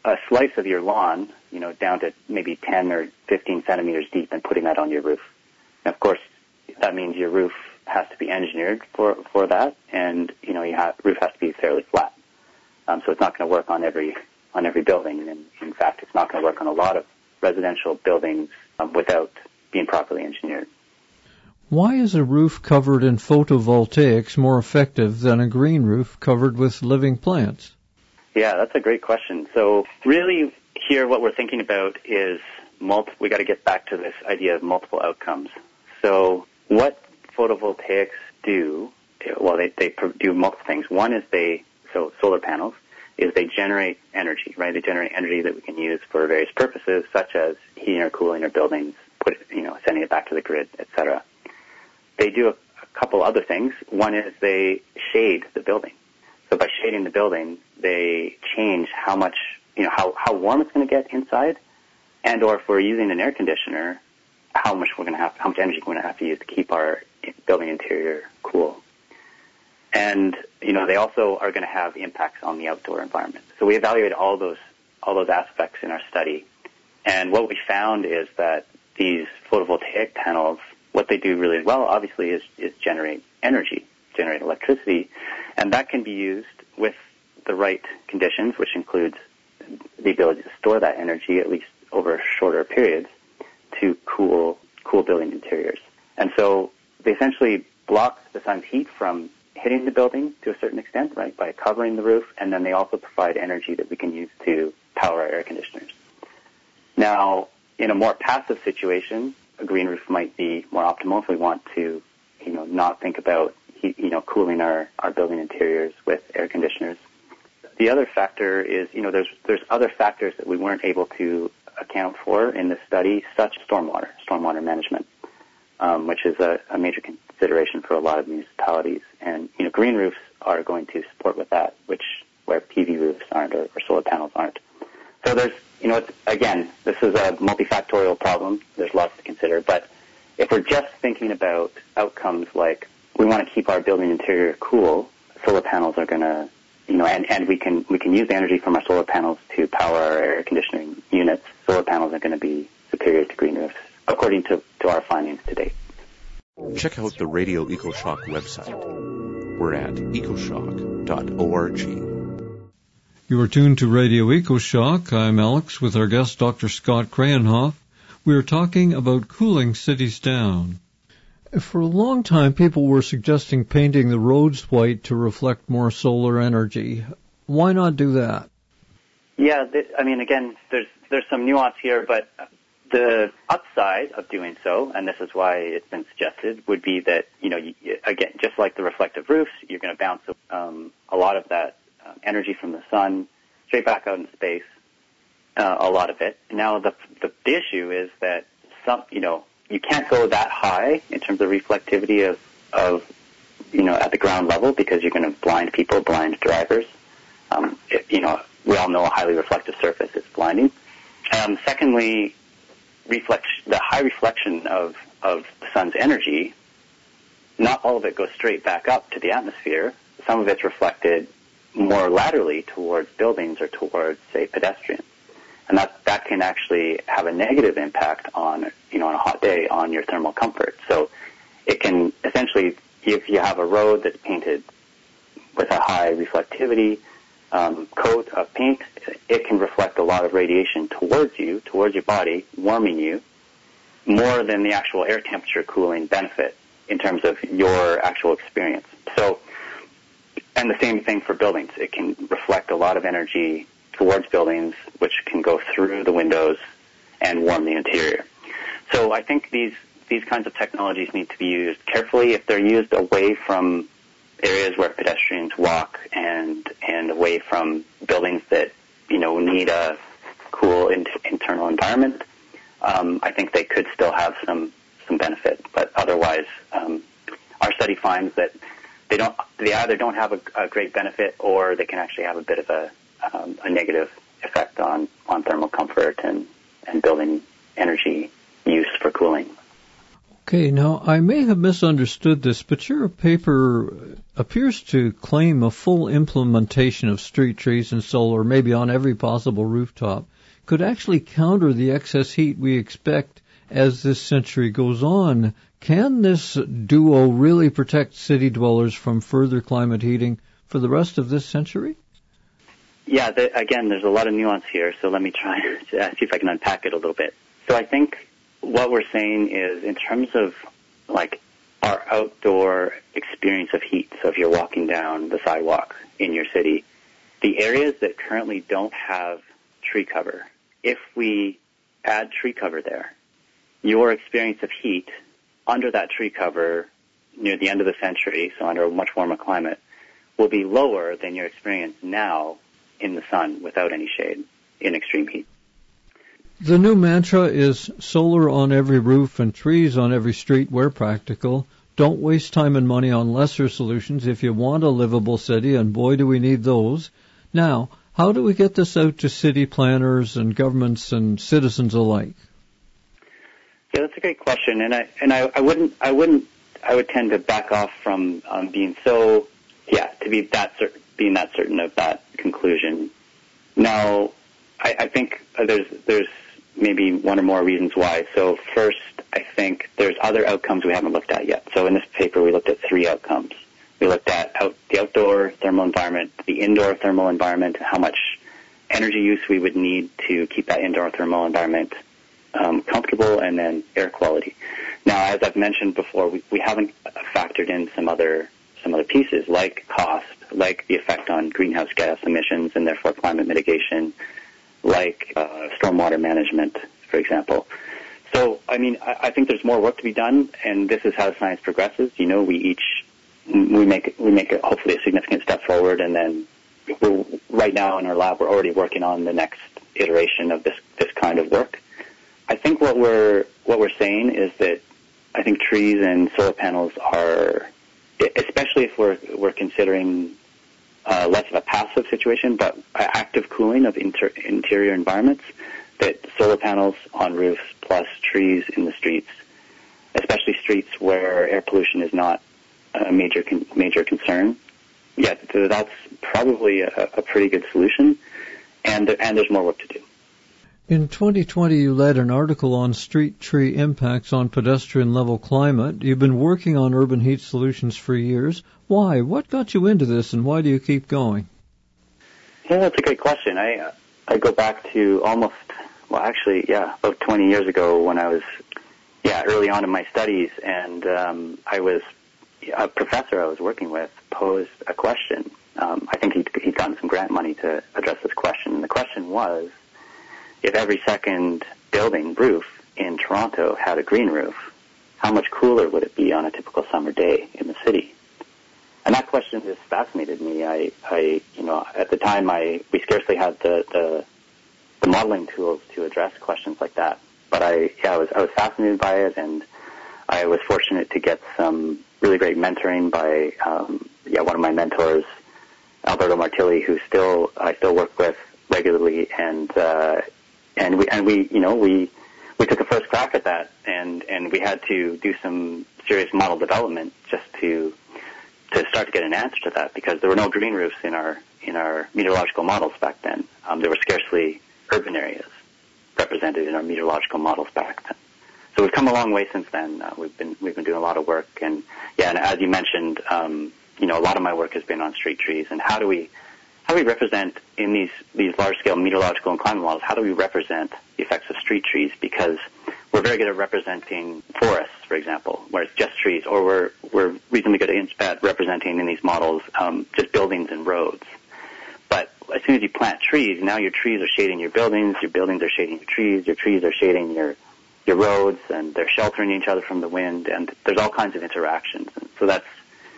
a slice of your lawn, down to maybe 10 or 15 centimeters deep and putting that on your roof. And of course, that means your roof has to be engineered for that, and roof has to be fairly flat. So it's not going to work on every building, and in fact, it's not going to work on a lot of residential buildings without being properly engineered. Why is a roof covered in photovoltaics more effective than a green roof covered with living plants? Yeah, that's a great question. So really here what we're thinking about is we got to get back to this idea of multiple outcomes. So what photovoltaics do, well, they do multiple things. One is solar panels, is they generate energy, right? They generate energy that we can use for various purposes, such as heating or cooling our buildings, sending it back to the grid, etc. They do a couple other things. One is they shade the building. So by shading the building, they change how much, how warm it's going to get inside, and or if we're using an air conditioner, how much energy we're going to have to use to keep our building interior cool. And they also are going to have impacts on the outdoor environment. So we evaluated all those aspects in our study, and what we found is that these photovoltaic panels, what they do really well, obviously, is generate energy, generate electricity, and that can be used with the right conditions, which includes the ability to store that energy at least over shorter periods to cool building interiors. And so they essentially block the sun's heat from hitting the building to a certain extent, right, by covering the roof, and then they also provide energy that we can use to power our air conditioners. Now, in a more passive situation, a green roof might be more optimal if we want to, not think about, cooling our building interiors with air conditioners. The other factor is, there's other factors that we weren't able to account for in this study, such as stormwater management, which is a major consideration for a lot of municipalities. And, green roofs are going to support with that, where PV roofs aren't or solar panels aren't. So there's, this is a multifactorial problem. There's lots to consider. But if we're just thinking about outcomes like we want to keep our building interior cool, solar panels are going to, and we can use the energy from our solar panels to power our air conditioning units. Solar panels are going to be superior to green roofs, according to our findings to date. Check out the Radio EcoShock website. We're at ecoshock.org. You are tuned to Radio EcoShock. I'm Alex with our guest, Dr. Scott Krahenhoff. We are talking about cooling cities down. For a long time, people were suggesting painting the roads white to reflect more solar energy. Why not do that? Yeah, again, there's some nuance here, but the upside of doing so, and this is why it's been suggested, would be that, again, just like the reflective roofs, you're going to bounce a lot of that energy from the sun straight back out in space, a lot of it. Now, the issue is that you can't go that high in terms of reflectivity of at the ground level, because you're going to blind people, blind drivers. We all know a highly reflective surface is blinding. Secondly, the high reflection of the sun's energy, not all of it goes straight back up to the atmosphere. Some of it's reflected more laterally towards buildings or towards, say, pedestrians. And that can actually have a negative impact on, on a hot day, on your thermal comfort. So it can essentially, if you have a road that's painted with a high reflectivity coat of paint, it can reflect a lot of radiation towards you, towards your body, warming you, more than the actual air temperature cooling benefit in terms of your actual experience. So, and the same thing for buildings. It can reflect a lot of energy towards buildings, which can go through the windows and warm the interior. So I think these kinds of technologies need to be used carefully. If they're used away from areas where pedestrians walk and away from buildings that, need a cool internal environment, I think they could still have some benefit. But otherwise, our study finds that they either don't have a great benefit, or they can actually have a bit of a negative effect on thermal comfort and building energy use for cooling. Okay, now I may have misunderstood this, but your paper appears to claim a full implementation of street trees and solar, maybe on every possible rooftop, could actually counter the excess heat we expect as this century goes on. Can this duo really protect city dwellers from further climate heating for the rest of this century? Yeah, again, there's a lot of nuance here, so let me try to see if I can unpack it a little bit. So I think what we're saying is in terms of like our outdoor experience of heat, so if you're walking down the sidewalk in your city, the areas that currently don't have tree cover, if we add tree cover there, your experience of heat under that tree cover near the end of the century, so under a much warmer climate, will be lower than your experience now in the sun without any shade in extreme heat. The new mantra is solar on every roof and trees on every street where practical. Don't waste time and money on lesser solutions if you want a livable city, and boy do we need those. Now, how do we get this out to city planners and governments and citizens alike? Yeah, that's a great question, and I would tend to back off from being that certain of that conclusion. Now, I think there's maybe one or more reasons why. So first, I think there's other outcomes we haven't looked at yet. So in this paper, we looked at 3 outcomes. We looked at the outdoor thermal environment, the indoor thermal environment, how much energy use we would need to keep that indoor thermal environment comfortable, and then air quality. Now, as I've mentioned before, we haven't factored in some other pieces like cost, like the effect on greenhouse gas emissions and therefore climate mitigation, like stormwater management, for example. So, I mean, I think there's more work to be done, and this is how science progresses. You know, we make hopefully a significant step forward, and then right now in our lab we're already working on the next iteration of this kind of work. I think what we're saying is that I think trees and solar panels are, especially if we're considering less of a passive situation, but active cooling of interior environments, that solar panels on roofs plus trees in the streets, especially streets where air pollution is not a major concern, yeah, that's probably a pretty good solution, and there's more work to do. In 2020, you led an article on street tree impacts on pedestrian-level climate. You've been working on urban heat solutions for years. Why? What got you into this, and why do you keep going? Yeah, that's a great question. I go back to about 20 years ago when I was, early on in my studies, and I was a professor I was working with posed a question. I think he'd gotten some grant money to address this question, and the question was, if every second building roof in Toronto had a green roof, how much cooler would it be on a typical summer day in the city? And that question just fascinated me. I at the time we scarcely had the modeling tools to address questions like that. But I was fascinated by it, and I was fortunate to get some really great mentoring by one of my mentors, Alberto Martilli, who I still work with regularly, and we took a first crack at that, and we had to do some serious model development just to start to get an answer to that, because there were no green roofs in our meteorological models back then. There were scarcely urban areas represented in our meteorological models back then. So we've come a long way since then. We've been doing a lot of work, and as you mentioned, a lot of my work has been on street trees and how do we represent in these large-scale meteorological and climate models, how do we represent the effects of street trees? Because we're very good at representing forests, for example, where it's just trees, or we're reasonably good at representing in these models just buildings and roads. But as soon as you plant trees, now your trees are shading your buildings are shading your trees are shading your roads, and they're sheltering each other from the wind, and there's all kinds of interactions. And so that's,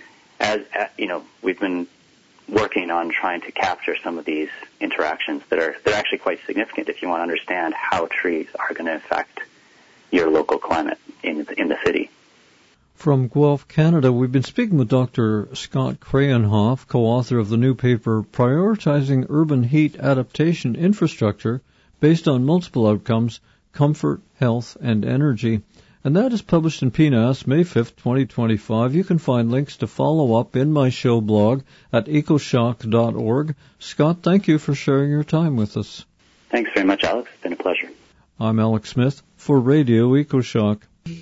we've been working on trying to capture some of these interactions they're actually quite significant if you want to understand how trees are going to affect your local climate in the city. From Guelph, Canada, we've been speaking with Dr. Scott Krahenhoff, co-author of the new paper, Prioritizing Urban Heat Adaptation Infrastructure Based on Multiple Outcomes, Comfort, Health, and Energy. and that is published in PNAS May 5th, 2025. You can find links to follow up in my show blog at ecoshock.org. Scott, thank you for sharing your time with us. Thanks very much, Alex. It's been a pleasure. I'm Alex Smith for Radio EcoShock.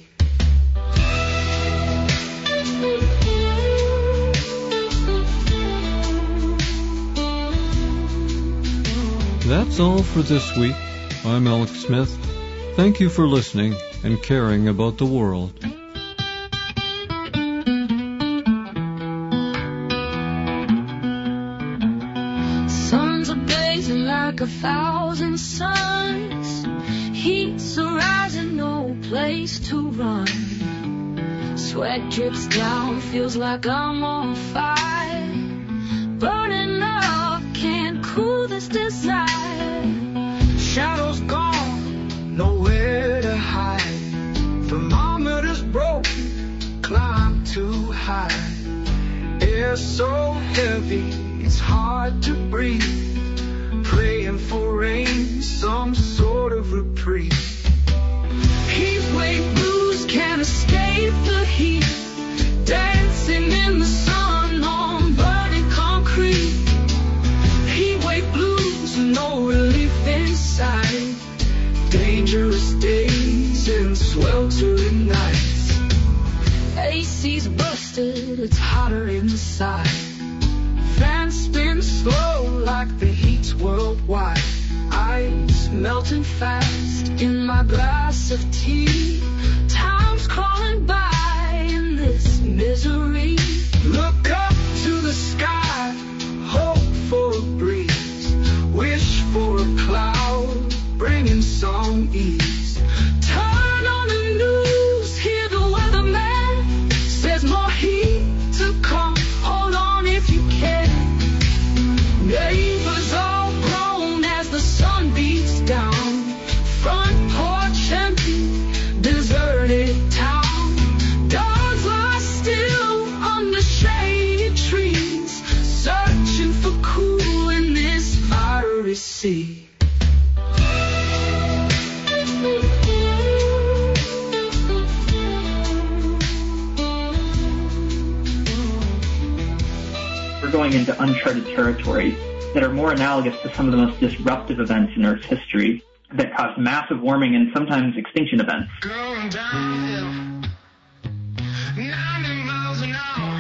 That's all for this week. I'm Alex Smith. Thank you for listening and caring about the world. Suns are blazing like 1,000 suns. Heat's arising, no place to run. Sweat drips down, feels like I'm on fire. Burning up, can't cool this desire. Shadows gone, nowhere to hide. Thermometers broken, climb too high. Air so heavy, it's hard to breathe. Praying for rain, some sort of reprieve. Heat wave blues can't escape the heat. Dancing in the sun on burning concrete. Heat wave blues, no relief inside. Dangerous days and sweltering nights. AC's busted, it's hotter inside. Fans spin slow like the heat's worldwide. Ice melting fast in my glass of tea. Time's crawling by in this misery. Look up to the sky, hope for a breeze. Wish for a cloud, bringing some ease. Turn on the news, hear the weatherman says more heat to come. Hold on if you can. Neighbors all groan as the sun beats down. Front porch empty, deserted town. Dogs lie still under shady trees, searching for cool in this fiery sea. We're going into uncharted territory that are more analogous to some of the most disruptive events in Earth's history that cause massive warming and sometimes extinction events. Going downhill, 90 miles an hour.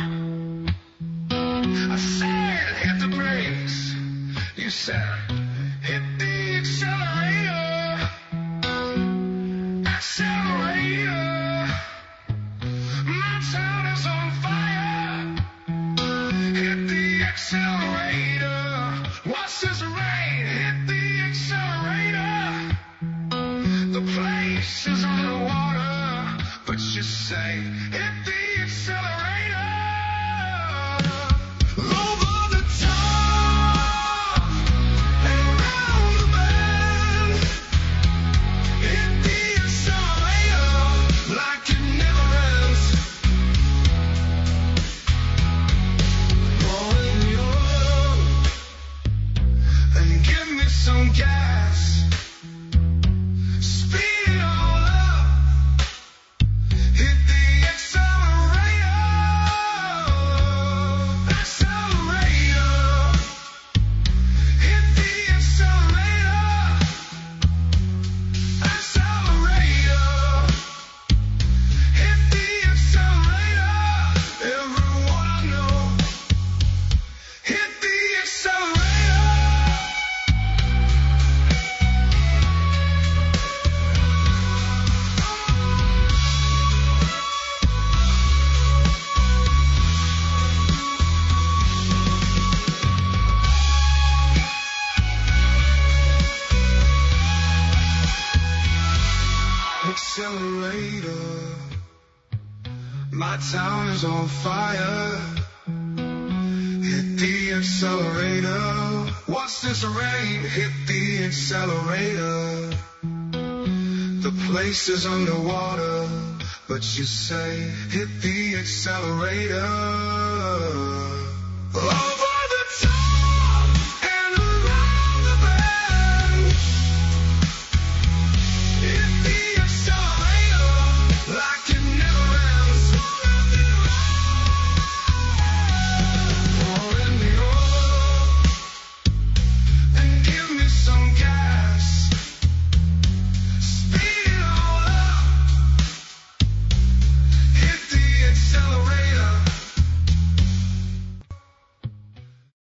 I said, hit the brakes. You said, hit the accelerator. Accelerator. My town is on fire. Hit the accelerator. Watch this rain. Hit the accelerator. The place is underwater, but you say, hit the accelerator. Over the top and around the bend. Hit the accelerator like it never ends. Rolling you up and give me some gas. Speed it all up. Hit the accelerator. Accelerator. Hit the accelerator. Accelerator. Hit the accelerator. Everyone I know. Hit the accelerator. Accelerator. My town is on fire. Hit the accelerator. Watch this rain. Hit the accelerator. The place is underwater, but you say, hit the accelerator.